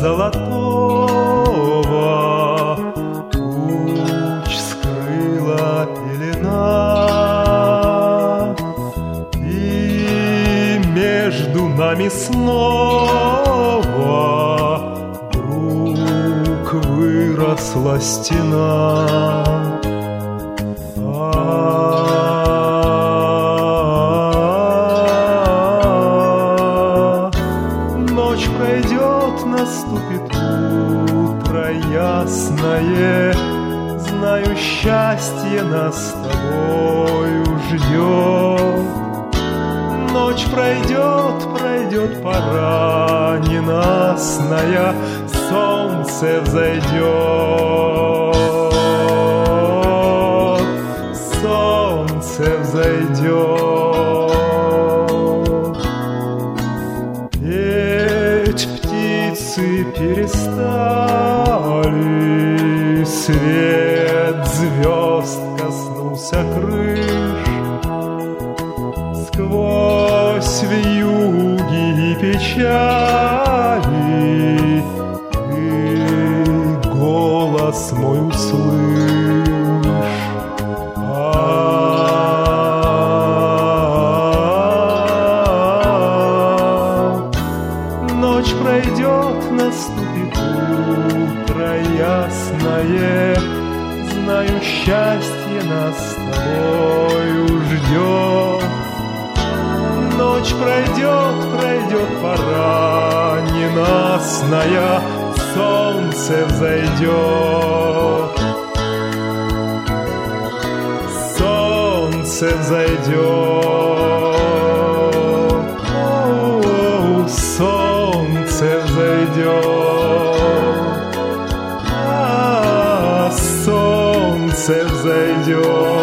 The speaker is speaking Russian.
золотого луч скрыла пелена, и между нами снова вдруг выросла стена. Ночь пройдет, наступит утро ясное, знаю, счастье нас с тобою ждет. Ночь пройдет, пройдет пора ненастная, солнце взойдет, солнце взойдет. Петь птицы перестали, свет звезд коснулся крыш. Сквозь вьюги и печали ты голос мой услышь. Ночь пройдет, наступит утро ясное, знаю, счастье нас с тобою ждет. Ночь пройдет, пройдет пора ненастная, солнце взойдет, солнце взойдет, солнце взойдет, солнце взойдет.